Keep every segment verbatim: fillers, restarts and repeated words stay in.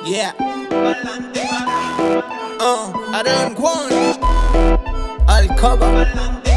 Yeah. Uh, Aran Juan Alcoba.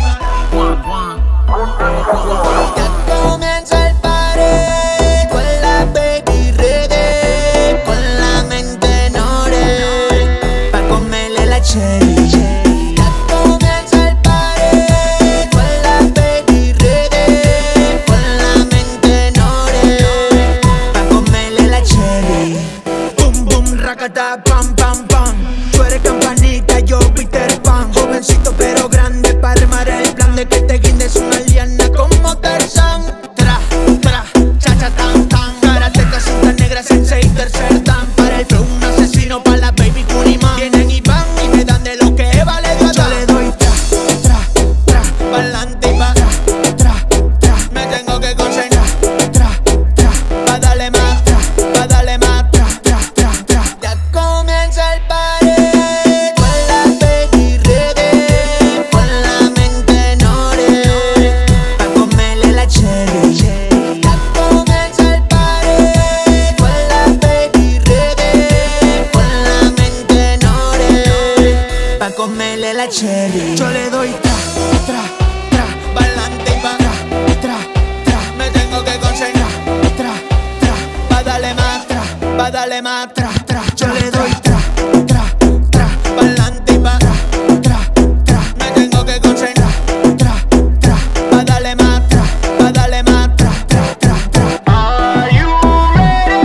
Ya comienza el party con la baby ready, con la mente en ore, pa' comerle la cherry. Ya comienza el party con la baby ready, con la mente en ore, pa' comerle la cherry. Boom boom rakata pam pam pam. Tú eres campanita, yo Peter Pan. Jovencito pero grande para armar el plan de que te guindes una liana como Tarzán. Tra, tra, cha cha tan tan. Karateka, cinta negra, sensei, tercer dan. Para el flow un asesino, para la baby Kunima. Vienen y van y me dan de lo que vale de yo le doy tra, tra, tra, pa'lante y pa' tra, tra, tra. Me tengo que concentrar, tra, tra, pa' darle más, tra, pa' darle más, tra, tra, tra, tra. Ya comienza el party con la baby ready, con la mente en ore, pa' comerle la cherry. Ya comienza el party con la baby ready, con la mente en ore, pa' comerle la cherry. Yo le doy tra, tra, tra, pa'lante y pa' tra, tra, tra. Me tengo que concentrar, tra, tra, pa' darle más, tra, pa' darle más, tra, tra. Yo le doy tra, tra, tra, pa'lante y pa' tra, tra, tra. Me tengo que concentrar, tra, tra, pa' darle más, tra, pa' darle más, tra, tra, tra, tra. Are you ready?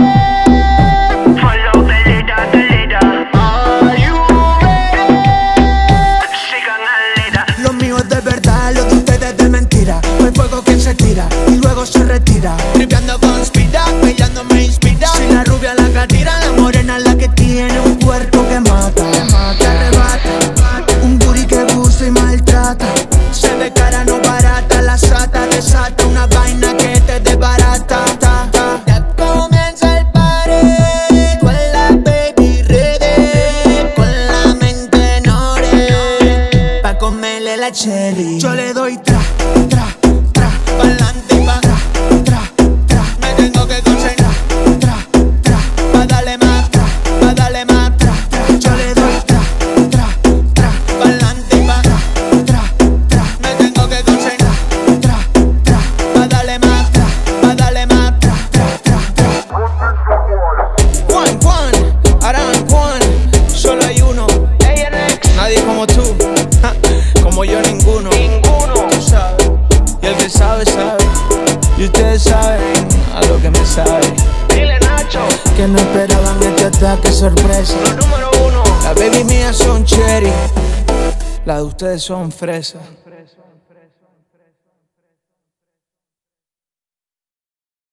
Follow the leader, the leader. Are you ready? Sigan al líder. Lo mío es de verdad, lo de ustedes es de mentira. No hay fuego quien se tira y luego se retira. Tripeando conspira, bailando me inspira. Si la rubia la catira, la morena la que tiene un cuerpo que mata, que arrebata, un booty que gusta y maltrata. Se ve cara no barata, la sata desata una vaina que te desbarata. Ta, ta. Ya comienza el party con la baby ready, con la mente en ore, pa' comerle la cherry. Yo le doy tra, tra, tra, pa'lante y pa' tra, tra, tra. Me tengo que concentrar, tra, tra, pa' darle más, tra, pa' darle más, tra, tra. Yo le doy tra, tra, tra, pa'lante y pa' tra, tra, tra. Me tengo que concentrar, tra, tra, pa' darle más, tra, pa' darle más, tra, tra, tra, tra. Juan, Juan, Aran Juan, solo hay uno, nadie como tú, ja, como yo ninguno. Tú sabes, y el que sabe, sabe, y ustedes saben a lo que me sabe. Dile Nacho, Que no esperaban este ataque sorpresa. lo número uno. Las baby mías son cherry, las de ustedes son fresas.